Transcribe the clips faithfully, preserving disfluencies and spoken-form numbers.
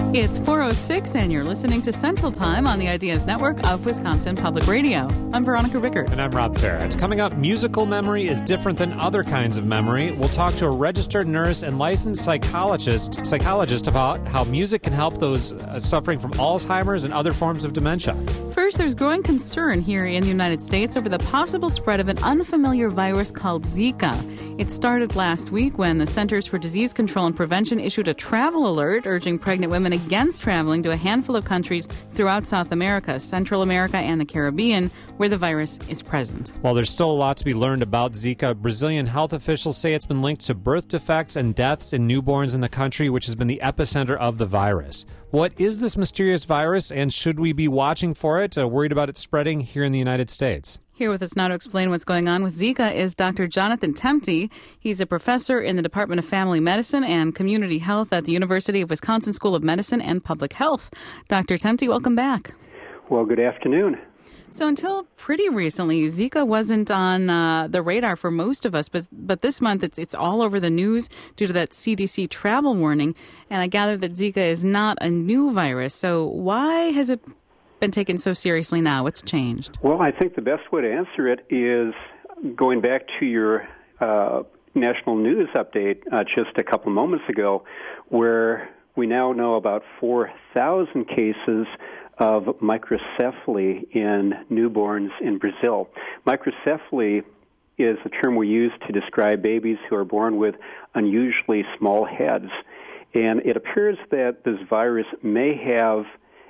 It's four oh six, and you're listening to Central Time on the Ideas Network of Wisconsin Public Radio. I'm Veronica Rickert. And I'm Rob Parrott. Coming up, musical memory is different than other kinds of memory. We'll talk to a registered nurse and licensed psychologist, psychologist about how music can help those uh, suffering from Alzheimer's and other forms of dementia. First, there's growing concern here in the United States over the possible spread of an unfamiliar virus called Zika. It started last week when the Centers for Disease Control and Prevention issued a travel alert urging pregnant women against traveling to a handful of countries throughout South America, Central America, and the Caribbean, where the virus is present. While there's still a lot to be learned about Zika, Brazilian health officials say it's been linked to birth defects and deaths in newborns in the country, which has been the epicenter of the virus. What is this mysterious virus, and should we be watching for it, uh, worried about it spreading here in the United States? Here with us now to explain what's going on with Zika is Doctor Jonathan Temte. He's a professor in the Department of Family Medicine and Community Health at the University of Wisconsin School of Medicine and Public Health. Doctor Temte, welcome back. Well, good afternoon. So until pretty recently, Zika wasn't on uh, the radar for most of us, but but this month it's it's all over the news due to that C D C travel warning. And I gather that Zika is not a new virus. So why has it been taken so seriously now? What's changed? Well, I think the best way to answer it is going back to your uh, national news update uh, just a couple moments ago, where we now know about four thousand cases of microcephaly in newborns in Brazil. Microcephaly is a term we use to describe babies who are born with unusually small heads. And it appears that this virus may have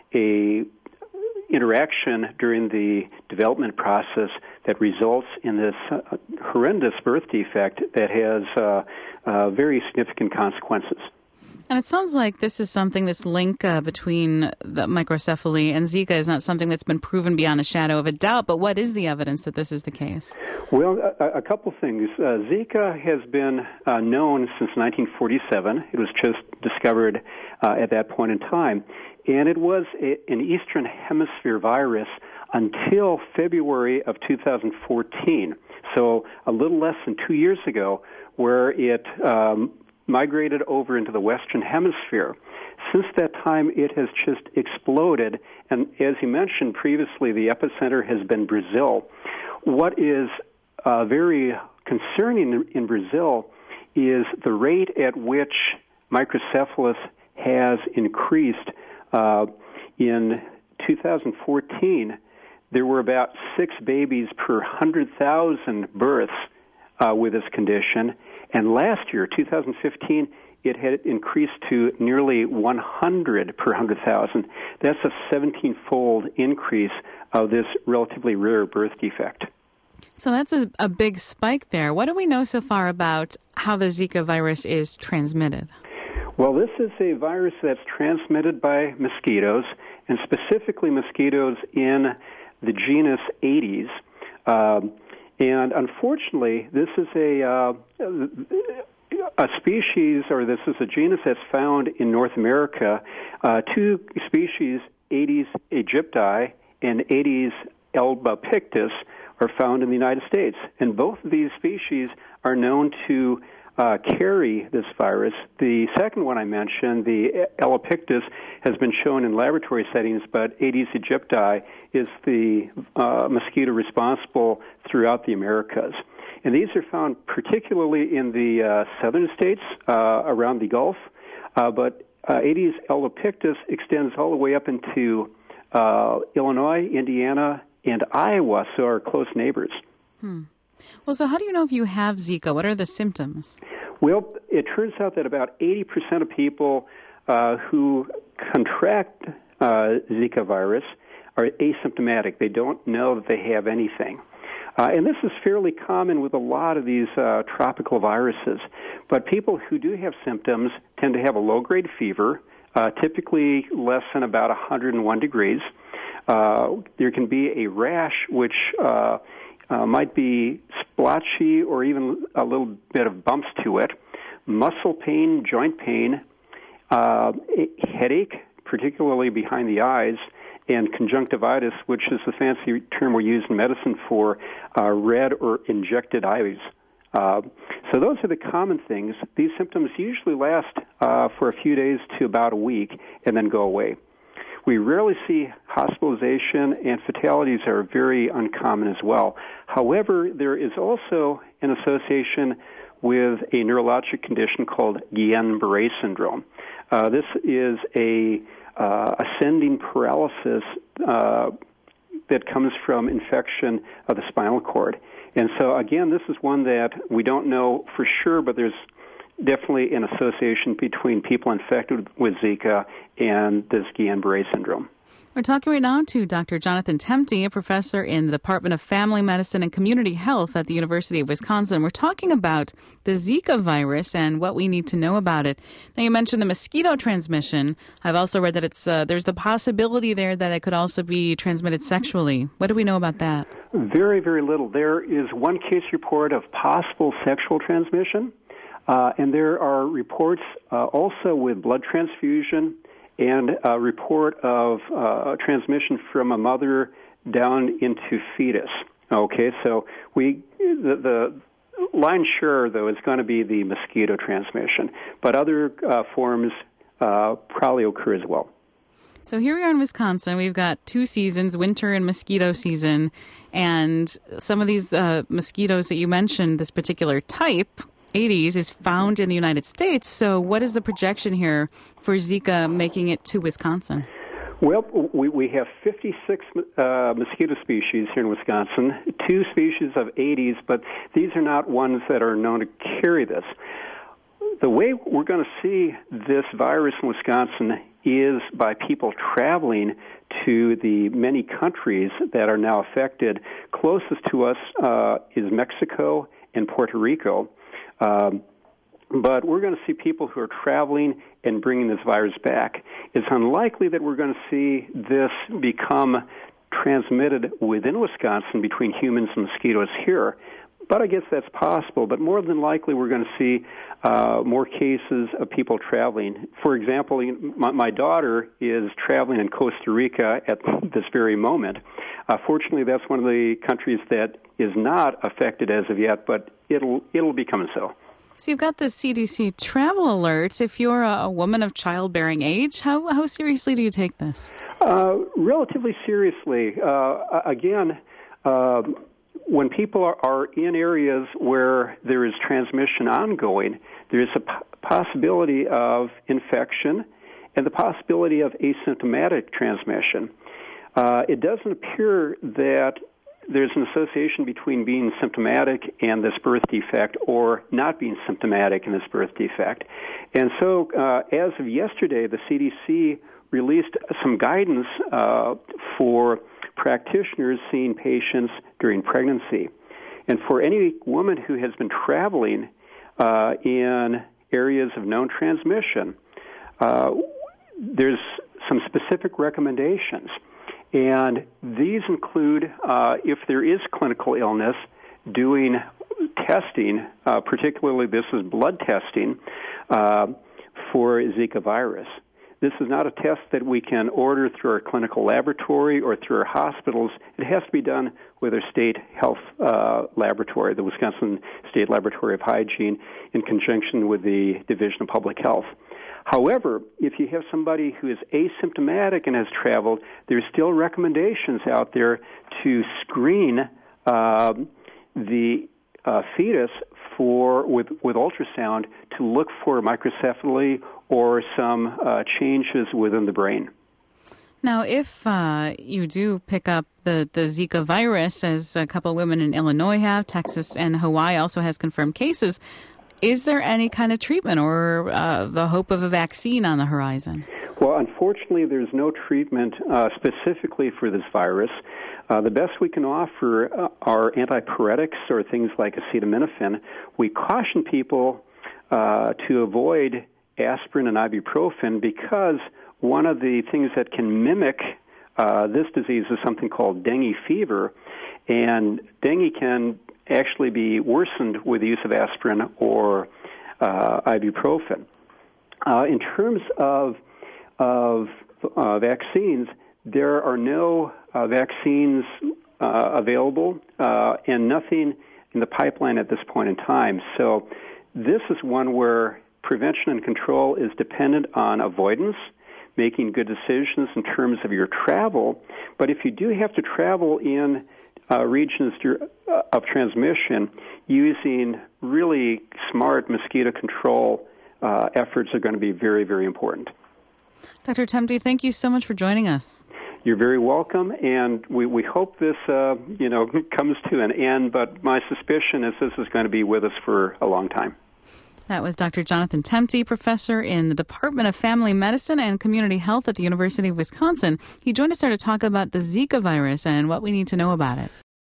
a interaction during the development process that results in this uh, horrendous birth defect that has uh, uh, very significant consequences. And it sounds like this is something, this link uh, between the microcephaly and Zika is not something that's been proven beyond a shadow of a doubt, but what is the evidence that this is the case? Well, a, a couple things. Uh, Zika has been uh, known since nineteen forty-seven. It was just discovered uh, at that point in time. And it was a, an Eastern Hemisphere virus until February of two thousand fourteen, so a little less than two years ago, where it um, migrated over into the Western Hemisphere. Since that time, it has just exploded, and as you mentioned previously, the epicenter has been Brazil. What is uh, very concerning in, in Brazil is the rate at which microcephalus has increased. Uh, in two thousand fourteen, there were about six babies per one hundred thousand births uh, with this condition. And last year, two thousand fifteen, it had increased to nearly one hundred per one hundred thousand. That's a seventeen-fold increase of this relatively rare birth defect. So that's a, a big spike there. What do we know so far about how the Zika virus is transmitted? Well, this is a virus that's transmitted by mosquitoes, and specifically mosquitoes in the genus Aedes. Um, and unfortunately, this is a uh, a species, or this is a genus that's found in North America. Uh, two species, Aedes aegypti and Aedes albopictus, are found in the United States. And both of these species are known to Uh, carry this virus. The second one I mentioned, the Albopictus, has been shown in laboratory settings, but Aedes aegypti is the uh, mosquito responsible throughout the Americas. And these are found particularly in the uh, southern states uh, around the Gulf, uh, but uh, Aedes albopictus extends all the way up into uh, Illinois, Indiana, and Iowa, so our close neighbors. Hmm. Well, so how do you know if you have Zika? What are the symptoms? Well, it turns out that about eighty percent of people uh, who contract uh, Zika virus are asymptomatic. They don't know that they have anything. Uh, and this is fairly common with a lot of these uh, tropical viruses. But people who do have symptoms tend to have a low-grade fever, uh, typically less than about one hundred one degrees. Uh, there can be a rash, which uh, Uh, might be splotchy or even a little bit of bumps to it, muscle pain, joint pain, uh, headache, particularly behind the eyes, and conjunctivitis, which is the fancy term we use in medicine for uh, red or injected eyes. Uh, so those are the common things. These symptoms usually last uh, for a few days to about a week and then go away. We rarely see hospitalization, and fatalities are very uncommon as well. However, there is also an association with a neurologic condition called Guillain-Barré syndrome. Uh, this is a uh, ascending paralysis uh, that comes from infection of the spinal cord. And so, again, this is one that we don't know for sure, but there's definitely an association between people infected with Zika and this Guillain-Barré syndrome. We're talking right now to Doctor Jonathan Temte, a professor in the Department of Family Medicine and Community Health at the University of Wisconsin. We're talking about the Zika virus and what we need to know about it. Now, you mentioned the mosquito transmission. I've also read that it's uh, there's the possibility there that it could also be transmitted sexually. What do we know about that? Very, very little. There is one case report of possible sexual transmission, uh, and there are reports uh, also with blood transfusion and a report of uh, transmission from a mother down into fetus. Okay, so we the, the lion's share, though, is going to be the mosquito transmission, but other uh, forms uh, probably occur as well. So here we are in Wisconsin. We've got two seasons, winter and mosquito season, and some of these uh, mosquitoes that you mentioned, this particular type, Aedes, is found in the United States. So what is the projection here for Zika making it to Wisconsin? Well, we, we have fifty-six uh, mosquito species here in Wisconsin, two species of Aedes, but these are not ones that are known to carry this. The way we're going to see this virus in Wisconsin is by people traveling to the many countries that are now affected. Closest to us uh, is Mexico and Puerto Rico. Um, but we're going to see people who are traveling and bringing this virus back. It's unlikely that we're going to see this become transmitted within Wisconsin between humans and mosquitoes here, but I guess that's possible. But more than likely, we're going to see uh, more cases of people traveling. For example, my, my daughter is traveling in Costa Rica at this very moment. Uh, fortunately, that's one of the countries that is not affected as of yet, but it'll it'll be coming so. So you've got the C D C travel alert. If you're a woman of childbearing age, how how seriously do you take this? Uh, relatively seriously. Uh, again, uh, when people are, are in areas where there is transmission ongoing, there is a p- possibility of infection and the possibility of asymptomatic transmission. Uh, it doesn't appear that there's an association between being symptomatic and this birth defect or not being symptomatic and this birth defect. And so uh, as of yesterday, the C D C released some guidance uh, for practitioners seeing patients during pregnancy. And for any woman who has been traveling uh, in areas of known transmission, uh, there's some specific recommendations. And these include, uh, if there is clinical illness, doing testing, uh, particularly this is blood testing, uh, for Zika virus. This is not a test that we can order through our clinical laboratory or through our hospitals. It has to be done with our state health uh, laboratory, the Wisconsin State Laboratory of Hygiene, in conjunction with the Division of Public Health. However, if you have somebody who is asymptomatic and has traveled, there's still recommendations out there to screen uh, the uh, fetus for with, with ultrasound to look for microcephaly or some uh, changes within the brain. Now, if uh, you do pick up the, the Zika virus, as a couple of women in Illinois have, Texas and Hawaii also has confirmed cases, is there any kind of treatment or uh, the hope of a vaccine on the horizon? Well, unfortunately, there's no treatment uh, specifically for this virus. Uh, the best we can offer uh, are antipyretics or things like acetaminophen. We caution people uh, to avoid aspirin and ibuprofen because one of the things that can mimic uh, this disease is something called dengue fever, and dengue can actually be worsened with the use of aspirin or uh, ibuprofen. Uh, in terms of of uh, vaccines, there are no uh, vaccines uh, available, uh, and nothing in the pipeline at this point in time. So this is one where prevention and control is dependent on avoidance, making good decisions in terms of your travel. But if you do have to travel in uh, regions of transmission, using really smart mosquito control uh, efforts are going to be very, very important. Doctor Temte, thank you so much for joining us. You're very welcome, and we, we hope this, uh, you know, comes to an end, but my suspicion is this is going to be with us for a long time. That was Doctor Jonathan Temte, professor in the Department of Family Medicine and Community Health at the University of Wisconsin. He joined us here to talk about the Zika virus and what we need to know about it.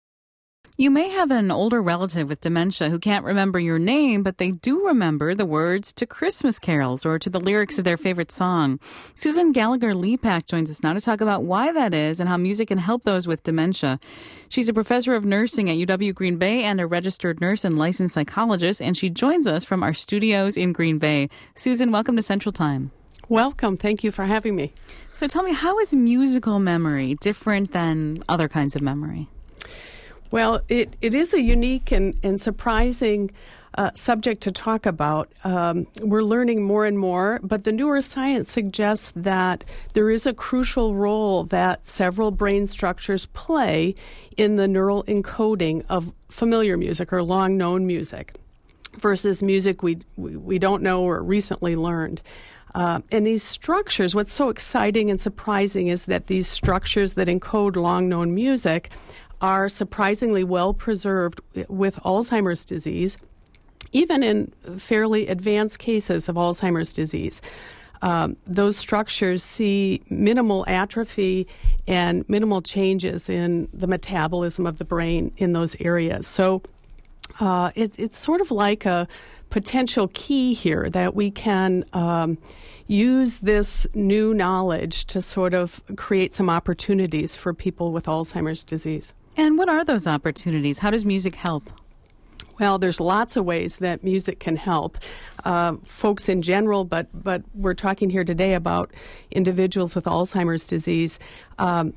You may have an older relative with dementia who can't remember your name, but they do remember the words to Christmas carols or to the lyrics of their favorite song. Susan Gallagher-Lepak joins us now to talk about why that is and how music can help those with dementia. She's a professor of nursing at U W Green Bay and a registered nurse and licensed psychologist, and she joins us from our studios in Green Bay. Susan, welcome to Central Time. Welcome. Thank you for having me. So tell me, how is musical memory different than other kinds of memory? Well, it, it is a unique and, and surprising uh, subject to talk about. Um, we're learning more and more, but the neuroscience suggests that there is a crucial role that several brain structures play in the neural encoding of familiar music or long-known music versus music we, we, we don't know or recently learned. Uh, and these structures, what's so exciting and surprising is that these structures that encode long-known music are surprisingly well preserved with Alzheimer's disease, even in fairly advanced cases of Alzheimer's disease. Um, those structures see minimal atrophy and minimal changes in the metabolism of the brain in those areas. So uh, it, it's sort of like a potential key here that we can um, use this new knowledge to sort of create some opportunities for people with Alzheimer's disease. And what are those opportunities? How does music help? Well, there's lots of ways that music can help uh, folks in general, but but we're talking here today about individuals with Alzheimer's disease. Um,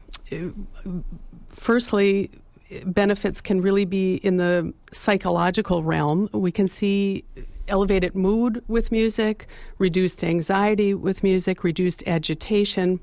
firstly, benefits can really be in the psychological realm. We can see elevated mood with music, reduced anxiety with music, reduced agitation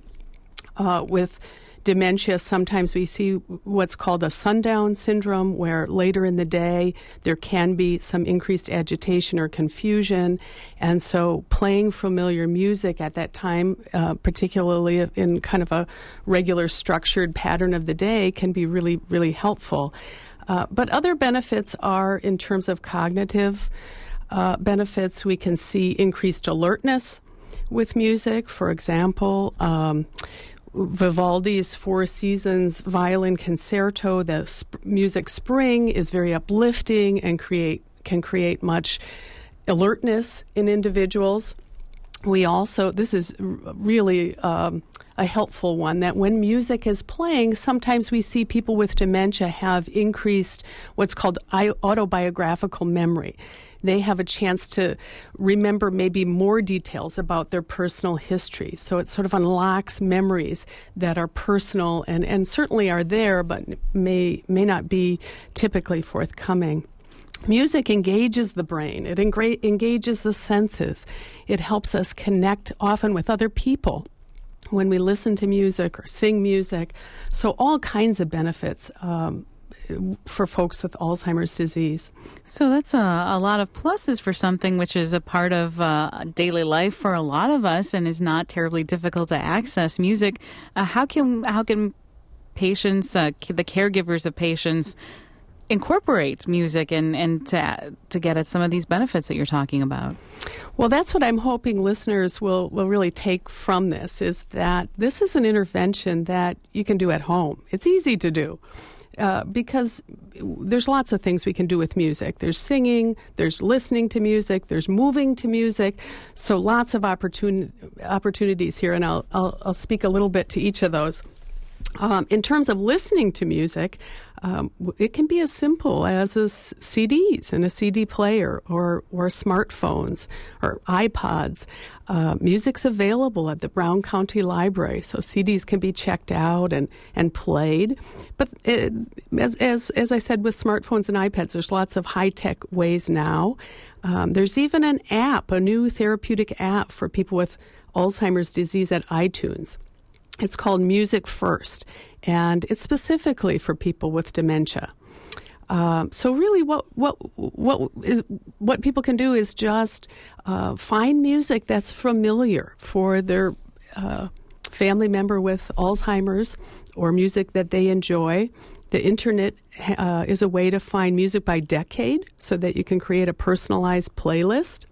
uh, with dementia. Sometimes we see what's called a sundown syndrome, where later in the day there can be some increased agitation or confusion. And so playing familiar music at that time, uh, particularly in kind of a regular structured pattern of the day, can be really, really helpful. Uh, but other benefits are in terms of cognitive uh, benefits. We can see increased alertness with music. For example, um, Vivaldi's Four Seasons Violin Concerto, the sp- music Spring, is very uplifting and create can create much alertness in individuals. We also, this is r- really um, a helpful one, that when music is playing, sometimes we see people with dementia have increased what's called I- autobiographical memory. They have a chance to remember maybe more details about their personal history. So it sort of unlocks memories that are personal and, and certainly are there, but may may not be typically forthcoming. Music engages the brain. It engra- engages the senses. It helps us connect often with other people when we listen to music or sing music. So all kinds of benefits um for folks with Alzheimer's disease. So that's a, a lot of pluses for something which is a part of uh, daily life for a lot of us and is not terribly difficult to access. Music, uh, how can how can patients, uh, the caregivers of patients, incorporate music and, and to, to get at some of these benefits that you're talking about? Well, that's what I'm hoping listeners will, will really take from this, is that this is an intervention that you can do at home. It's easy to do. Uh, because there's lots of things we can do with music. There's singing, there's listening to music, there's moving to music. So lots of opportun- opportunities here, and I'll, I'll, I'll speak a little bit to each of those. Um, in terms of listening to music, um, it can be as simple as a s- C Ds and a C D player, or or smartphones or iPods. Uh, music's available at the Brown County Library, so C Ds can be checked out and, and played. But it, as, as as I said, with smartphones and iPads, there's lots of high-tech ways now. Um, there's even an app, a new therapeutic app for people with Alzheimer's disease at iTunes. It's called Music First, and it's specifically for people with dementia. Um, so really, what what what is what people can do is just uh, find music that's familiar for their uh, family member with Alzheimer's, or music that they enjoy. The internet uh, is a way to find music by decade, so that you can create a personalized playlist.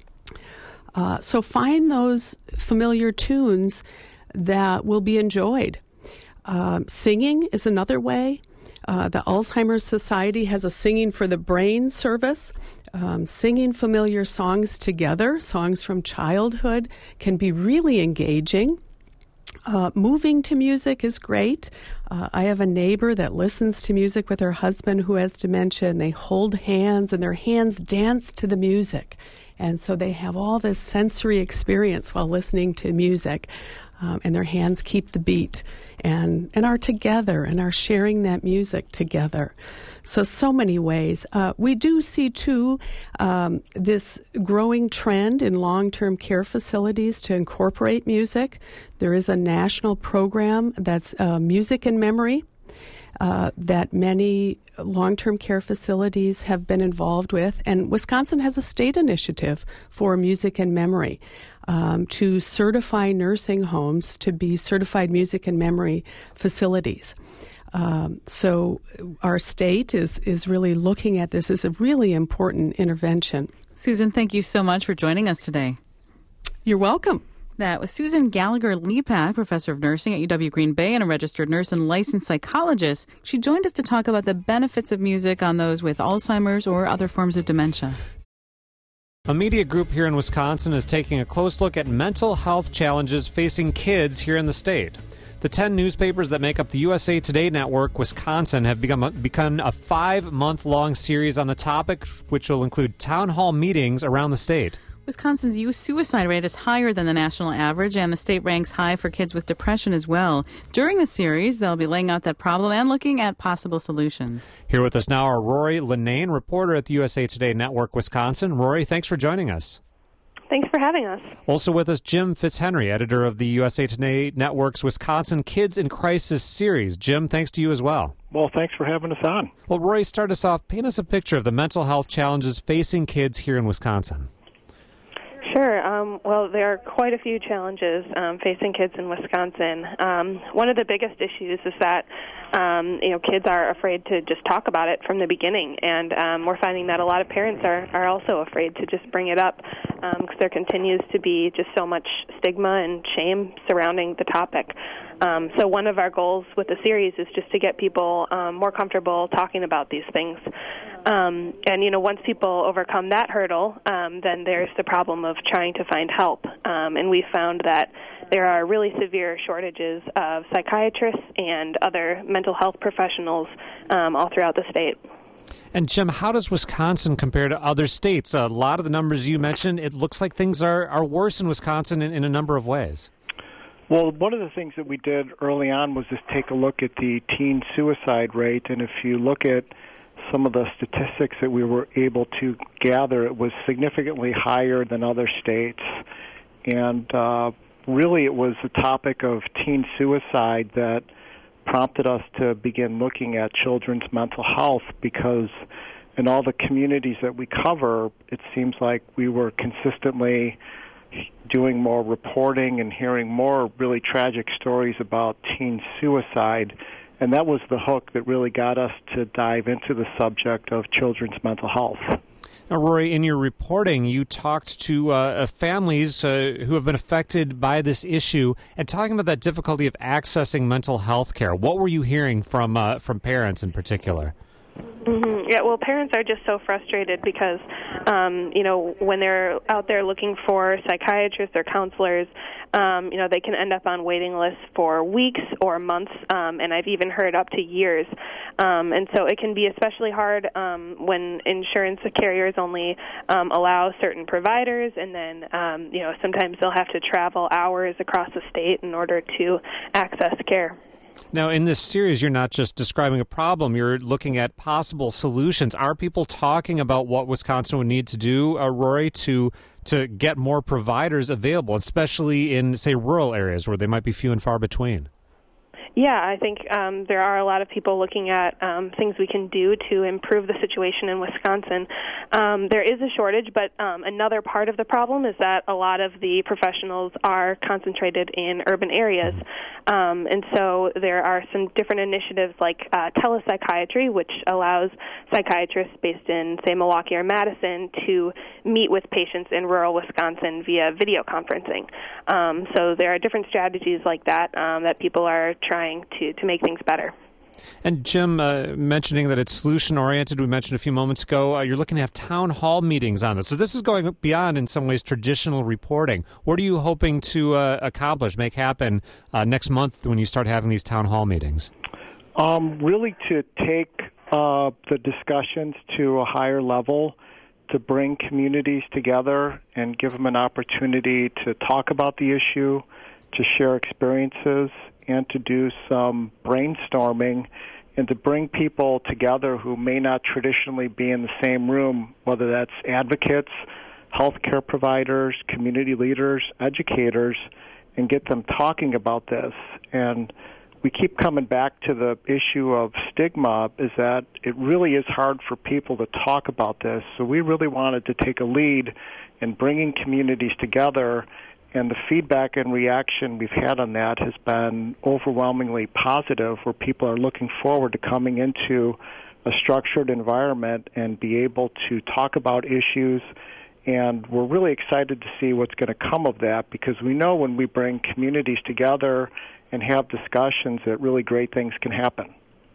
Uh, so find those familiar tunes that will be enjoyed. Um, singing is another way. Uh, the Alzheimer's Society has a Singing for the Brain service. Um, singing familiar songs together, songs from childhood, can be really engaging. Uh, moving to music is great. Uh, I have a neighbor that listens to music with her husband who has dementia, and they hold hands, and their hands dance to the music. And so they have all this sensory experience while listening to music, um, and their hands keep the beat and, and are together and are sharing that music together. So, so many ways. Uh, we do see, too, um, this growing trend in long-term care facilities to incorporate music. There is a national program that's uh, Music in Memory uh, that many long-term care facilities have been involved with. And Wisconsin has a state initiative for Music in Memory um, to certify nursing homes to be certified music and memory facilities. Um, so our state is, is really looking at this as a really important intervention. Susan, thank you so much for joining us today. You're welcome. That was Susan Gallagher-Lepak, professor of nursing at U W Green Bay and a registered nurse and licensed psychologist. She joined us to talk about the benefits of music on those with Alzheimer's or other forms of dementia. A media group here in Wisconsin is taking a close look at mental health challenges facing kids here in the state. The ten newspapers that make up the U S A Today Network Wisconsin have become a, begun a five-month-long series on the topic, which will include town hall meetings around the state. Wisconsin's youth suicide rate is higher than the national average, and the state ranks high for kids with depression as well. During the series, they'll be laying out that problem and looking at possible solutions. Here with us now are Rory Linnane, reporter at the U S A Today Network Wisconsin. Rory, thanks for joining us. Thanks for having us. Also with us, Jim Fitzhenry, editor of the U S A Today Network's Wisconsin Kids in Crisis series. Jim, thanks to you as well. Well, thanks for having us on. Well, Rory, start us off. Paint us a picture of the mental health challenges facing kids here in Wisconsin. Sure. Um, well, there are quite a few challenges um, facing kids in Wisconsin. Um, one of the biggest issues is that um, you know kids are afraid to just talk about it from the beginning, and um, we're finding that a lot of parents are, are also afraid to just bring it up because um, there continues to be just so much stigma and shame surrounding the topic. Um, so one of our goals with the series is just to get people um, more comfortable talking about these things. Um, and, you know, once people overcome that hurdle, um, then there's the problem of trying to find help. Um, and we found that there are really severe shortages of psychiatrists and other mental health professionals um, all throughout the state. And, Jim, how does Wisconsin compare to other states? A lot of the numbers you mentioned, it looks like things are, are worse in Wisconsin in, in a number of ways. Well, one of the things that we did early on was just take a look at the teen suicide rate. And if you look at some of the statistics that we were able to gather, it was significantly higher than other states. And uh, really it was the topic of teen suicide that prompted us to begin looking at children's mental health, because in all the communities that we cover, it seems like we were consistently doing more reporting and hearing more really tragic stories about teen suicide. And that was the hook that really got us to dive into the subject of children's mental health. Now, Rory, in your reporting, you talked to uh, families uh, who have been affected by this issue and talking about that difficulty of accessing mental health care. What were you hearing from uh, from parents in particular? Mm-hmm. Yeah, well, parents are just so frustrated because, um, you know, when they're out there looking for psychiatrists or counselors, um, you know, they can end up on waiting lists for weeks or months, um, and I've even heard up to years. Um, and so it can be especially hard um, when insurance carriers only um, allow certain providers, and then, um, you know, sometimes they'll have to travel hours across the state in order to access care. Now, in this series, you're not just describing a problem, you're looking at possible solutions. Are people talking about what Wisconsin would need to do, uh, Rory, to to get more providers available, especially in, say, rural areas where they might be few and far between? Yeah, I think um, there are a lot of people looking at um, things we can do to improve the situation in Wisconsin. Um, there is a shortage, but um, another part of the problem is that a lot of the professionals are concentrated in urban areas. Um, and so there are some different initiatives like uh, telepsychiatry, which allows psychiatrists based in, say, Milwaukee or Madison to meet with patients in rural Wisconsin via video conferencing. Um, so there are different strategies like that um, that people are trying to, to make things better. And Jim, uh, mentioning that it's solution-oriented, we mentioned a few moments ago, uh, you're looking to have town hall meetings on this. So this is going beyond, in some ways, traditional reporting. What are you hoping to uh, accomplish, make happen uh, next month when you start having these town hall meetings? Um, really to take uh, the discussions to a higher level, to bring communities together and give them an opportunity to talk about the issue, to share experiences, and to do some brainstorming, and to bring people together who may not traditionally be in the same room, whether that's advocates, healthcare providers, community leaders, educators, and get them talking about this. And we keep coming back to the issue of stigma, is that it really is hard for people to talk about this. So we really wanted to take a lead in bringing communities together, and the feedback and reaction we've had on that has been overwhelmingly positive, where people are looking forward to coming into a structured environment and be able to talk about issues. And we're really excited to see what's going to come of that, because we know when we bring communities together and have discussions that really great things can happen.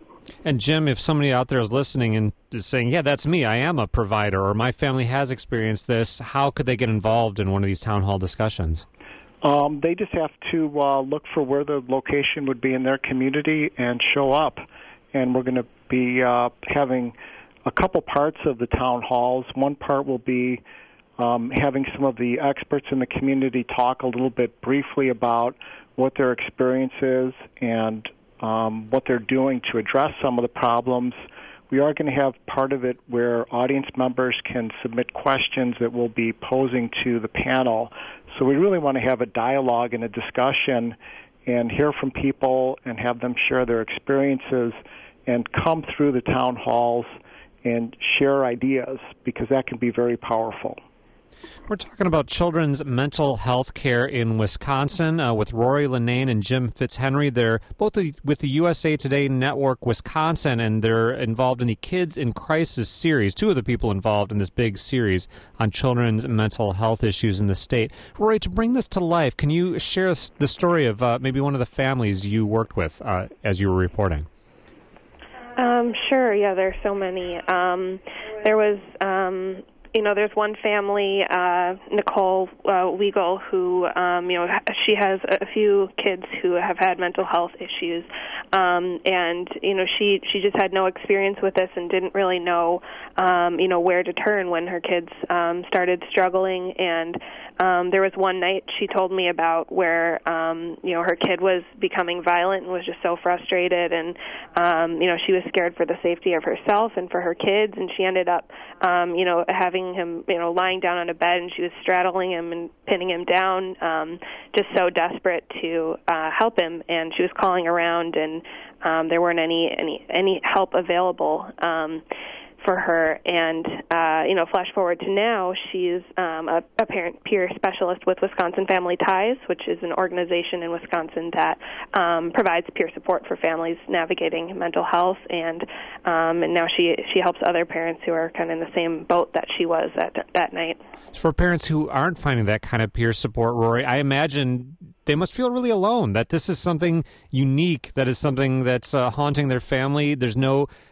And Jim, if somebody out there is listening and is saying, yeah, that's me, I am a provider, or my family has experienced this, how could they get involved in one of these town hall discussions? Um, they just have to uh, look for where the location would be in their community and show up. And we're going to be uh, having a couple parts of the town halls. One part will be um, having some of the experts in the community talk a little bit briefly about what their experience is and um, what they're doing to address some of the problems. We are going to have part of it where audience members can submit questions that we'll be posing to the panel. So we really want to have a dialogue and a discussion and hear from people and have them share their experiences and come through the town halls and share ideas, because that can be very powerful. We're talking about children's mental health care in Wisconsin uh, with Rory Linnane and Jim Fitzhenry. They're both with the U S A Today Network Wisconsin, and they're involved in the Kids in Crisis series, two of the people involved in this big series on children's mental health issues in the state. Rory, to bring this to life, can you share the story of uh, maybe one of the families you worked with uh, as you were reporting? Um, sure, yeah, there are so many. Um, there was... Um, You know, there's one family, uh, Nicole uh, Weigel, who, um, you know, she has a few kids who have had mental health issues, um, and, you know, she, she just had no experience with this and didn't really know, um, you know, where to turn when her kids um, started struggling. And um, there was one night she told me about where, um, you know, her kid was becoming violent and was just so frustrated, and, um, you know, she was scared for the safety of herself and for her kids, and she ended up, um, you know, having him, you know, lying down on a bed, and she was straddling him and pinning him down, um, just so desperate to uh, help him. And she was calling around, and um, there weren't any any any help available um, for her. And uh, you know, flash forward to now, she's um, a, a parent peer specialist with Wisconsin Family Ties, which is an organization in Wisconsin that um, provides peer support for families navigating mental health. And um, and now she she helps other parents who are kind of in the same boat that she was at that night. For parents who aren't finding that kind of peer support, Rory, I imagine they must feel really alone, that this is something unique, that is something that's uh, haunting their family. There's no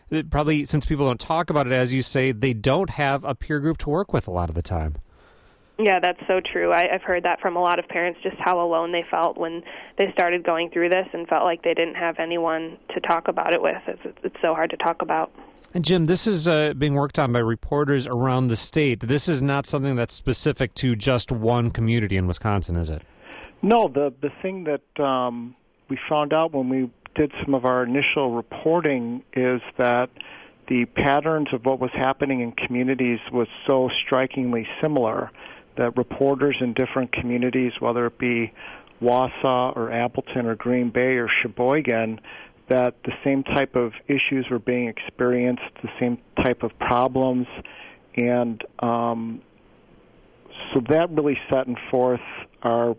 probably since people don't talk about it, as you say, they don't have a peer group to work with a lot of the time. Yeah, that's so true. I, I've heard that from a lot of parents, just how alone they felt when they started going through this and felt like they didn't have anyone to talk about it with. It's, it's so hard to talk about. And Jim, this is uh, being worked on by reporters around the state. This is not something that's specific to just one community in Wisconsin, is it? No, the, the thing that um, we found out when we did some of our initial reporting is that the patterns of what was happening in communities was so strikingly similar that reporters in different communities, whether it be Wausau or Appleton or Green Bay or Sheboygan, that the same type of issues were being experienced, the same type of problems, and um, so that really set forth our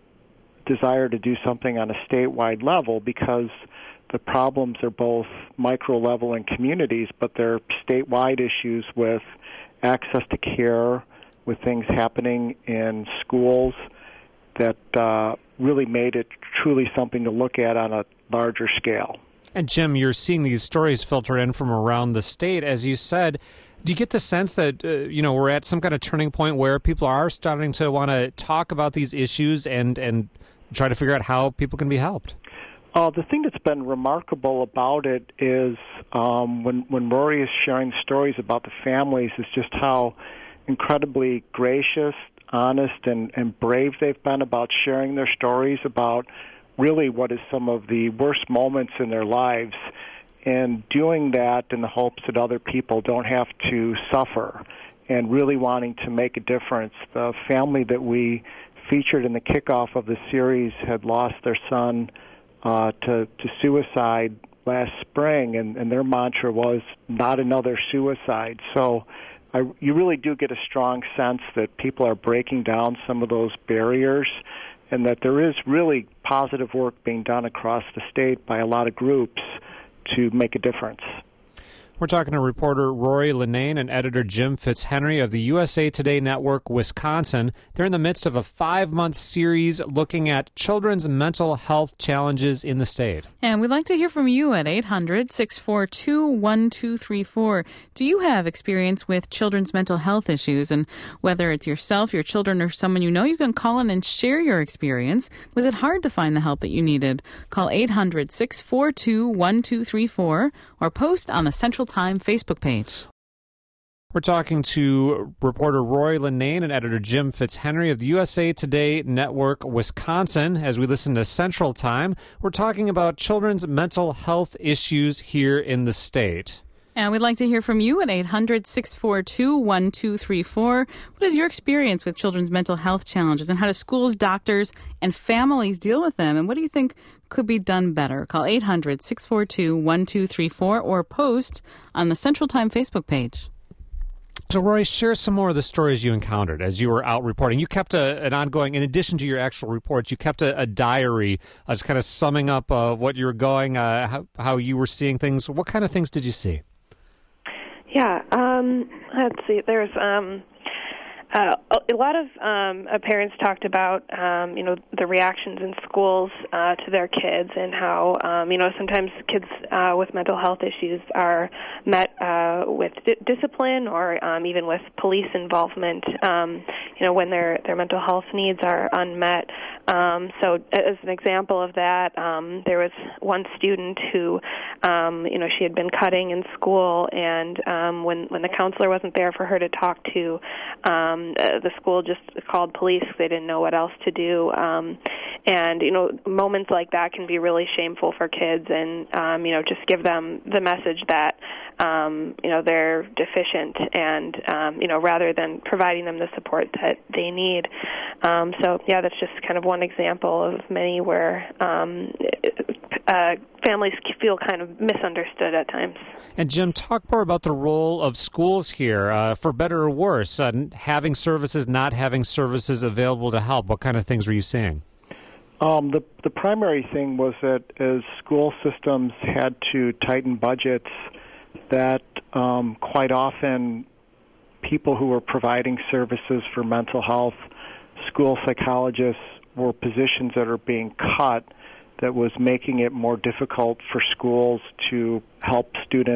desire to do something on a statewide level, because the problems are both micro-level in communities, but they're statewide issues with access to care, with things happening in schools that uh, really made it truly something to look at on a larger scale. And Jim, you're seeing these stories filter in from around the state, as you said. Do you get the sense that, uh, you know, we're at some kind of turning point where people are starting to want to talk about these issues and, and try to figure out how people can be helped? Uh, the thing that's been remarkable about it is um, when, when Rory is sharing stories about the families is just how incredibly gracious, honest, and, and brave they've been about sharing their stories about really what is some of the worst moments in their lives, and doing that in the hopes that other people don't have to suffer, and really wanting to make a difference. The family that we featured in the kickoff of the series had lost their son uh, to, to suicide last spring, and, and their mantra was, not another suicide. So I, you really do get a strong sense that people are breaking down some of those barriers, and that there is really positive work being done across the state by a lot of groups to make a difference. We're talking to reporter Rory Linnane and editor Jim Fitzhenry of the U S A Today Network, Wisconsin. They're in the midst of a five-month series looking at children's mental health challenges in the state. And we'd like to hear from you at eight hundred, six four two, one two three four. Do you have experience with children's mental health issues? And whether it's yourself, your children, or someone you know, you can call in and share your experience. Was it hard to find the help that you needed? Call eight hundred, six four two, one two three four or post on the Central Time Facebook page. We're talking to reporter Rory Linnane and editor Jim Fitzhenry of the U S A Today Network, Wisconsin. As we listen to Central Time, we're talking about children's mental health issues here in the state. And we'd like to hear from you at eight hundred, six four two, one two three four. What is your experience with children's mental health challenges, and how do schools, doctors, and families deal with them? And what do you think could be done better? Call eight hundred, six four two, one two three four or post on the Central Time Facebook page. So, Rory, share some more of the stories you encountered as you were out reporting. You kept a, an ongoing, in addition to your actual reports, you kept a, a diary, uh, just kind of summing up uh, what you were going, uh, how, how you were seeing things. What kind of things did you see? Yeah, um, let's see. There's um, uh, a lot of um, uh, parents talked about, um, you know, the reactions in schools uh, to their kids, and how, um, you know, sometimes kids uh, with mental health issues are met uh, with di- discipline or um, even with police involvement, um, you know, when their, their mental health needs are unmet. Um, so as an example of that, um, there was one student who, um, you know, she had been cutting in school, and um, when, when the counselor wasn't there for her to talk to, um, uh, the school just called police because they didn't know what else to do. Um, and, you know, moments like that can be really shameful for kids, and, um, you know, just give them the message that, um, you know, they're deficient, and, um, you know, rather than providing them the support that they need. Um, so, yeah, that's just kind of one example of many where um, uh, families feel kind of misunderstood at times. And Jim, talk more about the role of schools here, uh, for better or worse, uh, having services, not having services available to help. What kind of things were you seeing? Um, the the primary thing was that as school systems had to tighten budgets, that um, quite often people who were providing services for mental health, school psychologists, were positions that are being cut, that was making it more difficult for schools to help students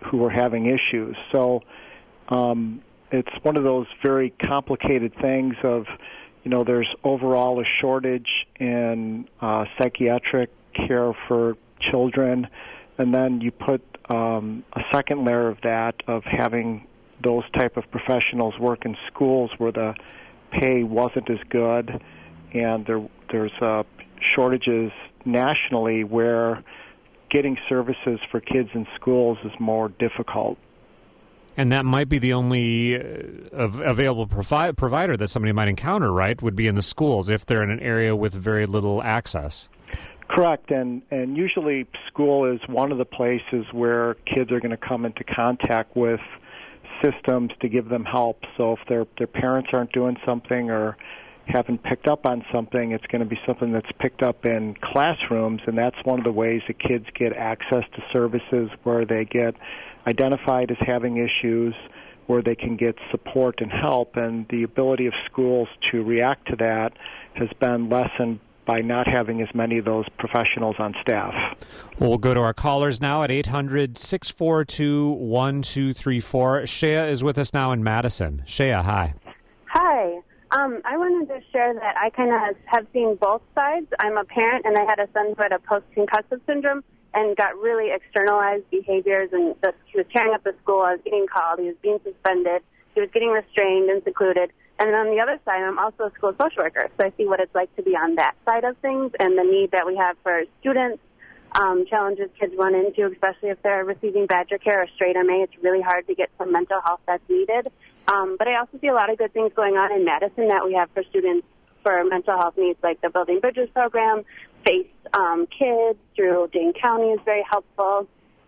who were having issues. So um, it's one of those very complicated things of, you know, there's overall a shortage in uh, psychiatric care for children, and then you put um, a second layer of that of having those type of professionals work in schools where the pay wasn't as good, and there there's uh, shortages nationally where getting services for kids in schools is more difficult. And that might be the only uh, available provi- provider that somebody might encounter, right, would be in the schools if they're in an area with very little access. Correct, and, and usually school is one of the places where kids are going to come into contact with systems to give them help. So if their their parents aren't doing something or haven't picked up on something, it's going to be something that's picked up in classrooms, and that's one of the ways that kids get access to services where they get identified as having issues, where they can get support and help, and the ability of schools to react to that has been lessened by not having as many of those professionals on staff. Well, we'll go to our callers now at eight hundred, six four two, one two three four. Shea is with us now in Madison. Shea, hi. Hi. Um, I wanted to share that I kind of have seen both sides. I'm a parent, and I had a son who had a post-concussive syndrome and got really externalized behaviors, and the, he was tearing up the school. I was getting called. He was being suspended. He was getting restrained and secluded. And then on the other side, I'm also a school social worker, so I see what it's like to be on that side of things and the need that we have for students, um, challenges kids run into, especially if they're receiving Badger Care or straight M A. It's really hard to get some mental health that's needed. Um, but I also see a lot of good things going on in Madison that we have for students for mental health needs, like the Building Bridges program, FACE um, Kids through Dane County is very helpful.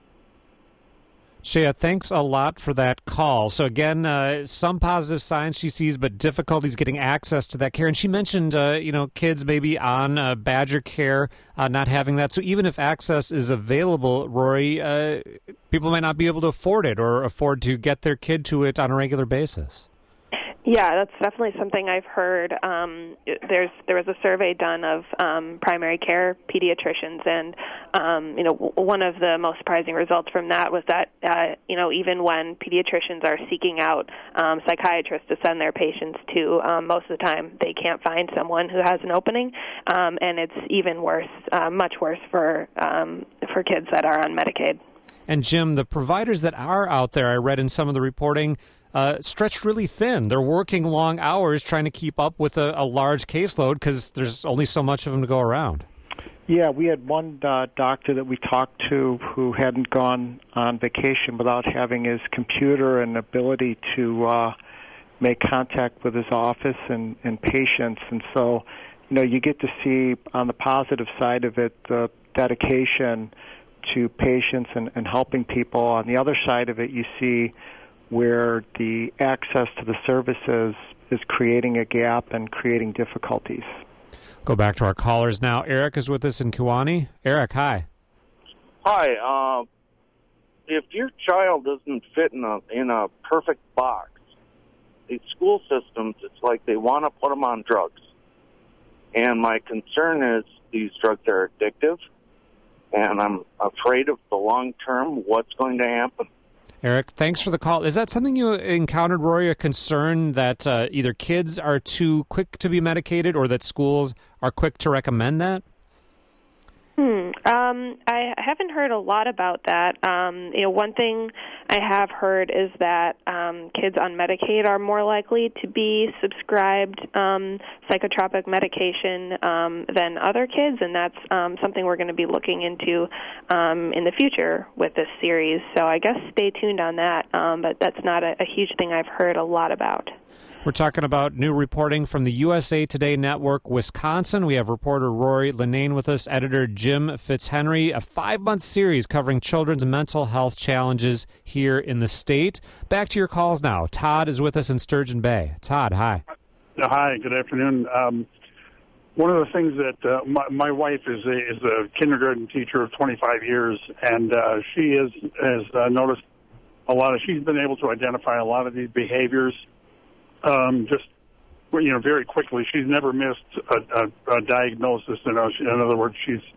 Shea, thanks a lot for that call. So again, uh, some positive signs she sees, but difficulties getting access to that care. And she mentioned, uh, you know, kids maybe on uh, Badger Care uh, not having that. So even if access is available, Rory, uh, people might not be able to afford it or afford to get their kid to it on a regular basis. Yeah, that's definitely something I've heard. Um, there's there was a survey done of um, primary care pediatricians, and um, you know w- one of the most surprising results from that was that uh, you know even when pediatricians are seeking out um, psychiatrists to send their patients to, um, most of the time they can't find someone who has an opening, um, and it's even worse, uh, much worse for um, for kids that are on Medicaid. And Jim, the providers that are out there, I read in some of the reporting, Uh, stretched really thin. They're working long hours trying to keep up with a, a large caseload because there's only so much of them to go around. Yeah, we had one uh, doctor that we talked to who hadn't gone on vacation without having his computer and ability to uh, make contact with his office and, and patients. And so, you know, you get to see on the positive side of it the dedication to patients and, and helping people. On the other side of it, you see where the access to the services is creating a gap and creating difficulties. Go back to our callers now. Eric is with us in Kewanee. Eric, hi. Hi. Uh, if your child doesn't fit in a in a perfect box, these school systems, it's like they want to put them on drugs. And my concern is these drugs are addictive, and I'm afraid of the long term, what's going to happen. Eric, thanks for the call. Is that something you encountered, Rory, a concern that uh, either kids are too quick to be medicated or that schools are quick to recommend that? Hmm. Um, I haven't heard a lot about that. Um, you know, one thing I have heard is that um, kids on Medicaid are more likely to be subscribed um, psychotropic medication um, than other kids, and that's um, something we're going to be looking into um, in the future with this series. So I guess stay tuned on that, um, but that's not a, a huge thing I've heard a lot about. We're talking about new reporting from the U S A Today Network, Wisconsin. We have reporter Rory Linnane with us, editor Jim Fitzhenry, a five-month series covering children's mental health challenges here in the state. Back to your calls now. Todd is with us in Sturgeon Bay. Todd, hi. Hi, good afternoon. Um, one of the things that uh, my, my wife is a, is a kindergarten teacher of twenty-five years, and uh, she is, has uh, noticed a lot of, she's been able to identify a lot of these behaviors Um, just, you know, very quickly. She's never missed a, a, a diagnosis. You know, she, in other words, she's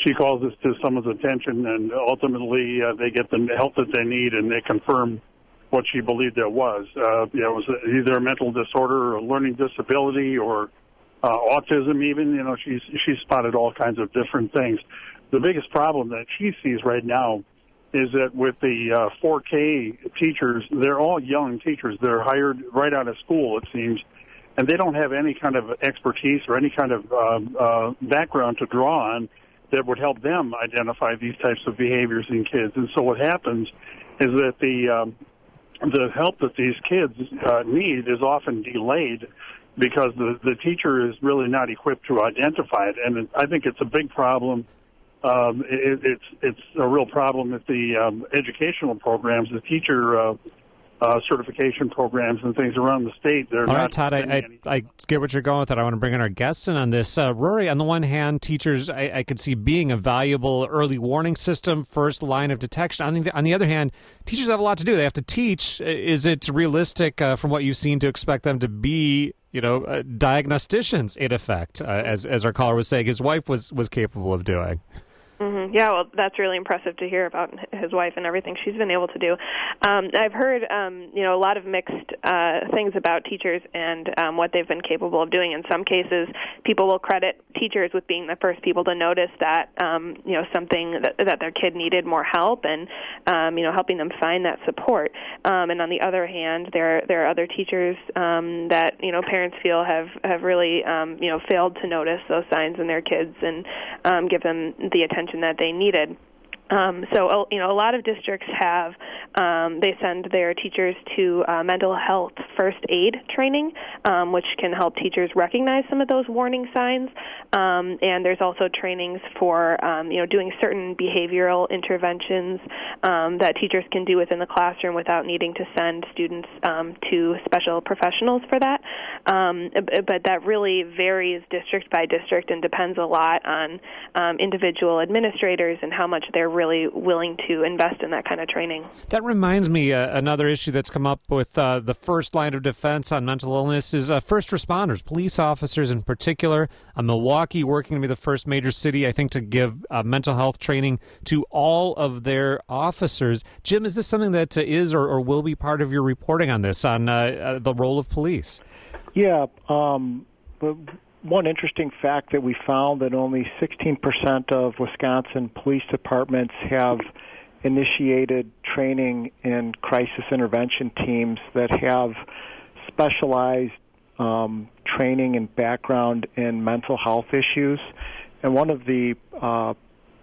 she calls this to someone's attention, and ultimately uh, they get the help that they need, and they confirm what she believed it was. Uh, you know, it was either a mental disorder or a learning disability or uh, autism even. You know, she's she's spotted all kinds of different things. The biggest problem that she sees right now is that with the uh, four K teachers, they're all young teachers. They're hired right out of school, it seems, and they don't have any kind of expertise or any kind of uh, uh, background to draw on that would help them identify these types of behaviors in kids. And so what happens is that the um, the help that these kids uh, need is often delayed because the, the teacher is really not equipped to identify it. And I think it's a big problem. Um, it, it's it's a real problem at the um, educational programs, the teacher uh, uh, certification programs and things around the state. They're All not right, Todd, I, I, I get what you're going with it. I want to bring in our guests in on this. Uh, Rory, on the one hand, teachers, I, I could see being a valuable early warning system, first line of detection. On the, on the other hand, teachers have a lot to do. They have to teach. Is it realistic, uh, from what you've seen, to expect them to be, you know, uh, diagnosticians, in effect, uh, as as our caller was saying his wife was, was capable of doing? Mm-hmm. Yeah, well, that's really impressive to hear about his wife and everything she's been able to do. Um, I've heard, um, you know, a lot of mixed uh, things about teachers and um, what they've been capable of doing. In some cases, people will credit teachers with being the first people to notice that, um, you know, something that, that their kid needed more help, and, um, you know, helping them find that support. Um, and on the other hand, there there are other teachers um, that, you know, parents feel have have really, um, you know, failed to notice those signs in their kids and um, give them the attention that they needed. Um, so, you know, a lot of districts have, um, they send their teachers to uh, mental health first aid training, um, which can help teachers recognize some of those warning signs. Um, and there's also trainings for, um, you know, doing certain behavioral interventions um, that teachers can do within the classroom without needing to send students um, to special professionals for that. Um, but that really varies district by district and depends a lot on um, individual administrators and how much they're really willing to invest in that kind of training. That reminds me, uh, another issue that's come up with uh, the first line of defense on mental illness is uh, first responders, police officers in particular. Uh, Milwaukee working to be the first major city, I think, to give uh, mental health training to all of their officers. Jim, is this something that uh, is or, or will be part of your reporting on this, on uh, uh, the role of police? Yeah, um, but one interesting fact that we found that only sixteen percent of Wisconsin police departments have initiated training in crisis intervention teams that have specialized um, training and background in mental health issues. And one of the uh,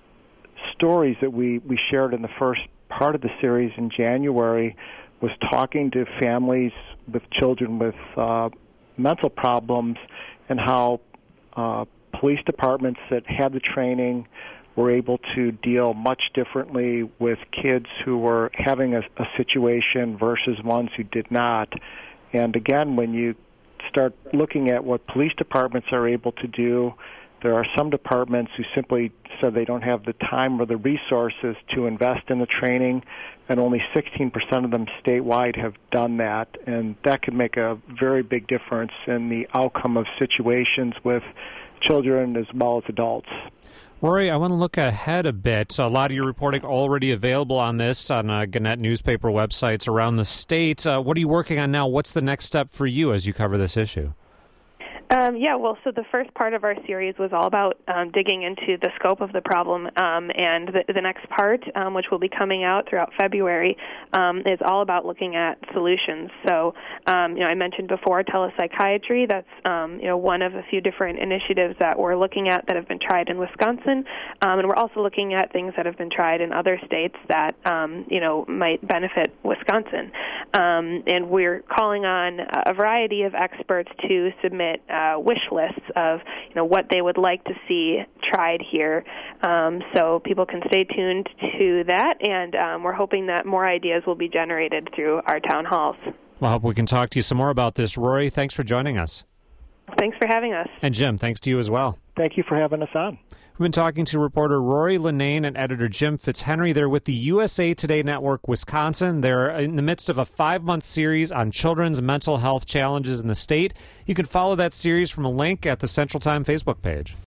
stories that we, we shared in the first part of the series in January was talking to families with children with uh, mental problems and how uh, police departments that had the training were able to deal much differently with kids who were having a, a situation versus ones who did not. And again, when you start looking at what police departments are able to do, there are some departments who simply said they don't have the time or the resources to invest in the training, and only sixteen percent of them statewide have done that. And that could make a very big difference in the outcome of situations with children as well as adults. Rory, I want to look ahead a bit. A lot of your reporting already available on this on uh, Gannett newspaper websites around the state. Uh, what are you working on now? What's the next step for you as you cover this issue? Um, yeah, well, so the first part of our series was all about um, digging into the scope of the problem, um, and the, the next part, um, which will be coming out throughout February, um, is all about looking at solutions. So, um, you know, I mentioned before telepsychiatry. That's um, you know one of a few different initiatives that we're looking at that have been tried in Wisconsin, um, and we're also looking at things that have been tried in other states that um, you know might benefit Wisconsin. Um, and we're calling on a variety of experts to submit Uh, Uh, wish lists of you know what they would like to see tried here, um, so people can stay tuned to that, and um, we're hoping that more ideas will be generated through our town halls. Well, I hope we can talk to you some more about this. Rory, thanks for joining us. Thanks for having us. And Jim, thanks to you as well. Thank you for having us on. We've been talking to reporter Rory Linnane and editor Jim Fitzhenry. They're with the U S A Today Network Wisconsin. They're in the midst of a five-month series on children's mental health challenges in the state. You can follow that series from a link at the Central Time Facebook page.